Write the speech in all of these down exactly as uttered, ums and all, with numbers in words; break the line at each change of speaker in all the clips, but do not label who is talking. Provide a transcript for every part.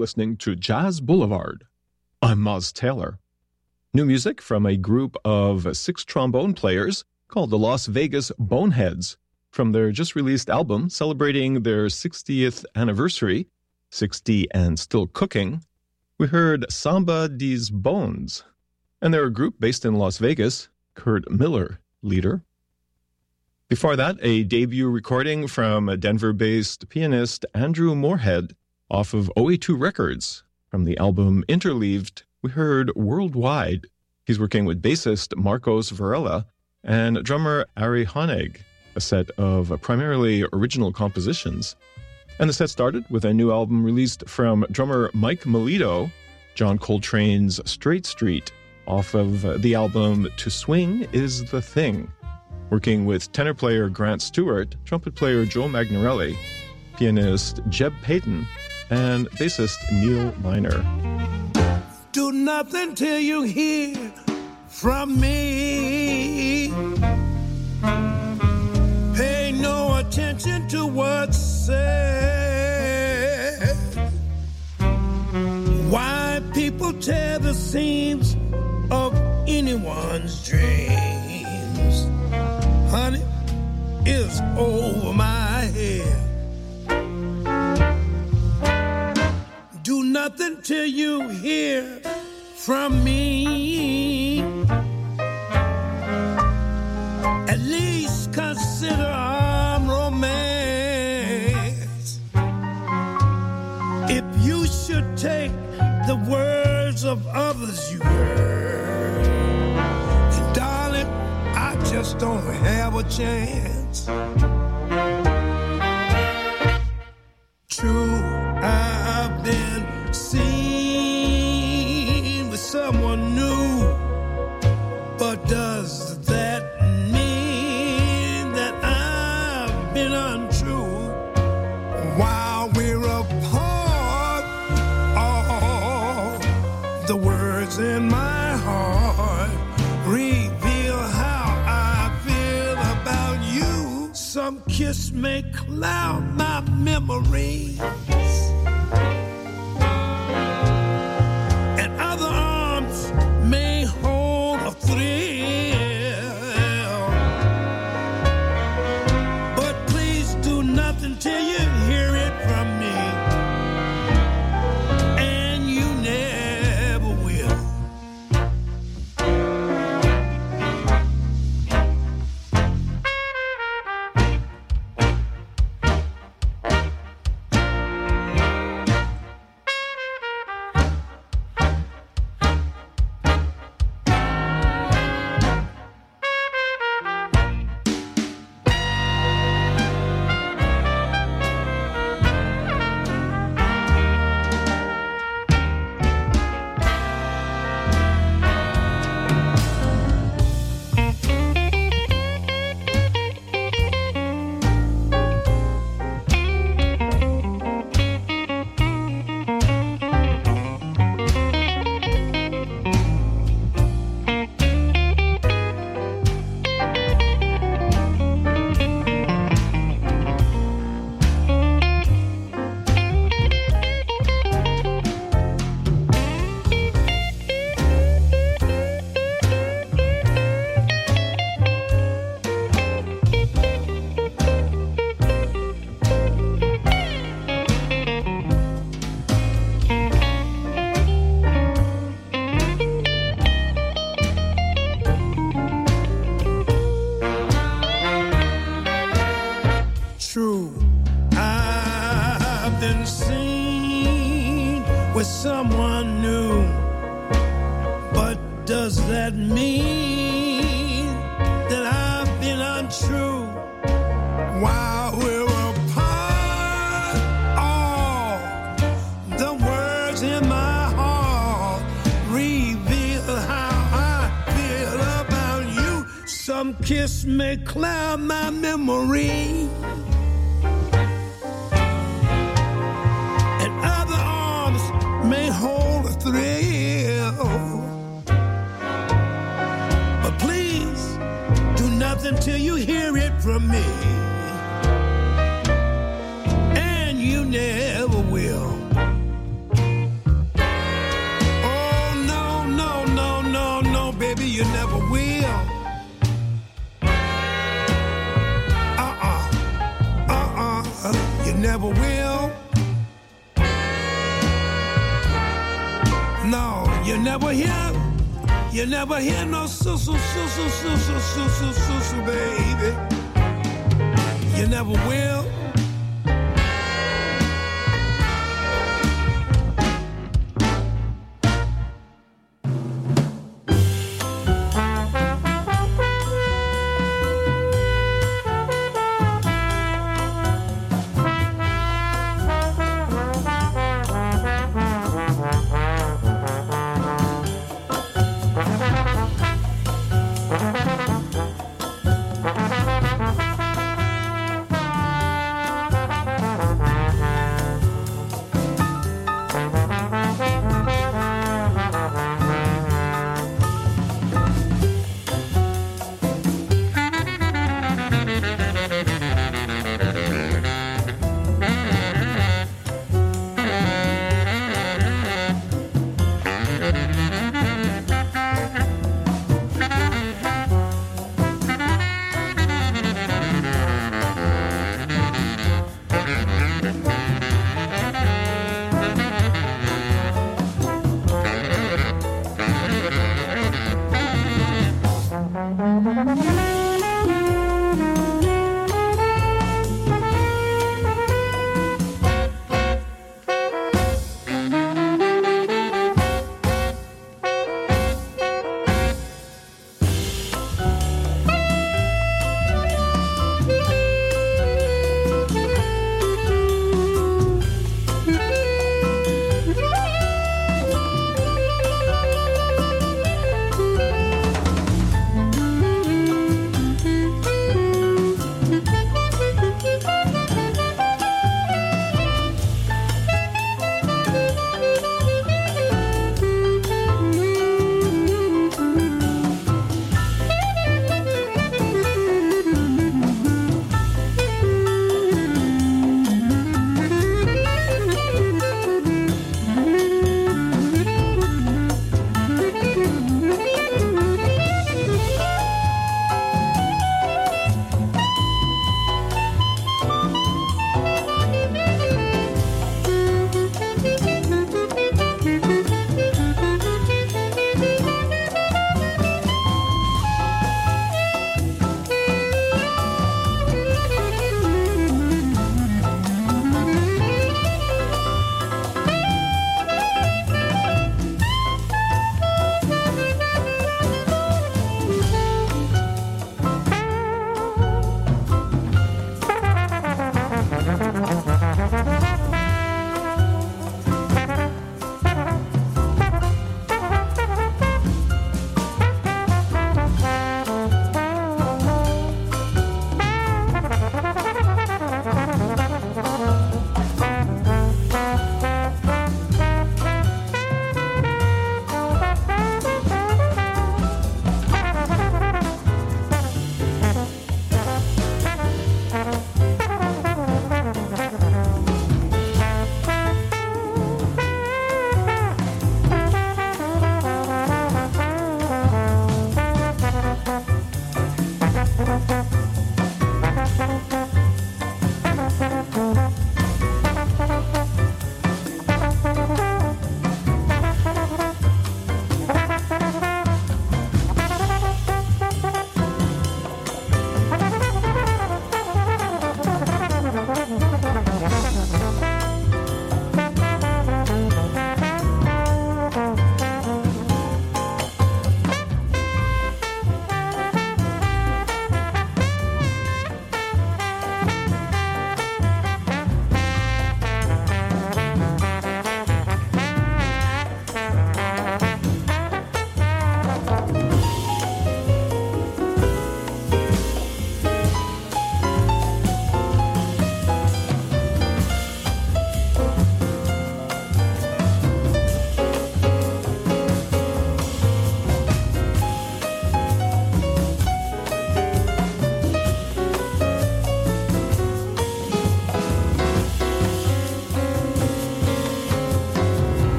listening to Jazz Boulevard. I'm Moz Taylor. New music from a group of six trombone players called the Las Vegas Boneheads from their just-released album celebrating their sixtieth anniversary, sixty and Still Cooking. We heard Samba Dese Bones, and they're a group based in Las Vegas, Kurt Miller, leader. Before that, a debut recording from Denver-based pianist Andrew Moorhead off of O A two Records. From the album Interleaved, we heard Worldwide. He's working with bassist Marcos Varela and drummer Ari Honeg, a set of primarily original compositions. And the set started with a new album released from drummer Mike Melito, John Coltrane's Straight Street, off of the album To Swing Is the Thing, working with tenor player Grant Stewart, trumpet player Joe Magnarelli, pianist Jeb Payton, and bassist Neil Miner.
Do nothing till you hear from me. Pay no attention to what's said. Why people tear the seams of anyone's dreams, honey, it's over my head. Do nothing till you hear from me. At least consider I'm romance. If you should take the words of others you heard, and darling, I just don't have a chance. True, I've been seen with someone new, but does that mean that I've been untrue? While we're apart, all the words in my heart reveal how I feel about you. Some kiss may cloud my memories, and other arms may hold a thrill. But please do nothing till you hear it from me, and you never will. Kiss may cloud my memory, and other arms may hold a thrill. But please do nothing till you hear it from me, and you never will. baby, you never will. Uh-uh, uh-uh, you never will. No, you never hear, you never hear no su-su, su-su, su-su, su-su, su-su, baby. You never will.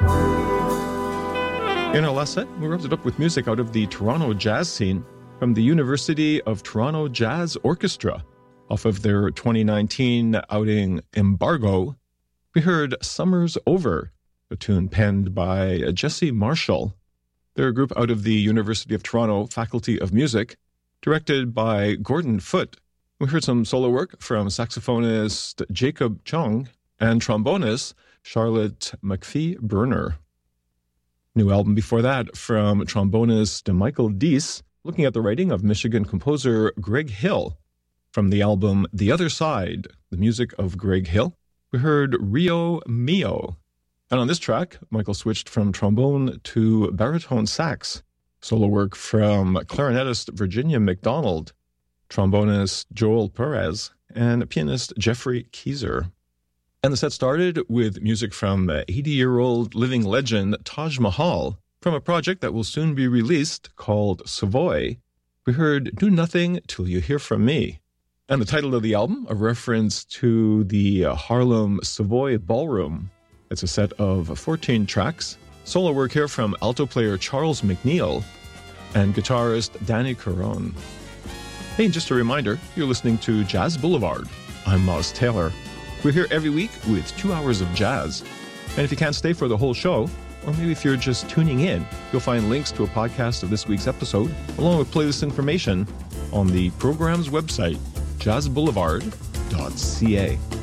In our last set, we wrapped it up with music out of the Toronto jazz scene from the University of Toronto Jazz Orchestra. Off of their twenty nineteen outing Embargo, we heard Summer's Over, a tune penned by Jesse Marshall. They're a group out of the University of Toronto Faculty of Music, directed by Gordon Foote. We heard some solo work from saxophonist Jacob Chung and trombonist Charlotte McPhee-Burner. New album before that from trombonist Michael Deese, looking at the writing of Michigan composer Greg Hill. From the album The Other Side, the music of Greg Hill, we heard Rio Mio. And on this track, Michael switched from trombone to baritone sax. Solo work from clarinetist Virginia McDonald, trombonist Joel Perez, and pianist Jeffrey Keyser. And the set started with music from eighty-year-old living legend Taj Mahal from a project that will soon be released called Savoy. We heard Do Nothing Till You Hear From Me. And the title of the album, a reference to the Harlem Savoy Ballroom. It's a set of fourteen tracks. Solo work here from alto player Charles McNeil and guitarist Danny Caron. Hey, just a reminder, you're listening to Jazz Boulevard. I'm Moz Taylor. We're here every week with two hours of jazz. And if you can't stay for the whole show, or maybe if you're just tuning in, you'll find links to a podcast of this week's episode, along with playlist information on the program's website, jazz boulevard dot c a.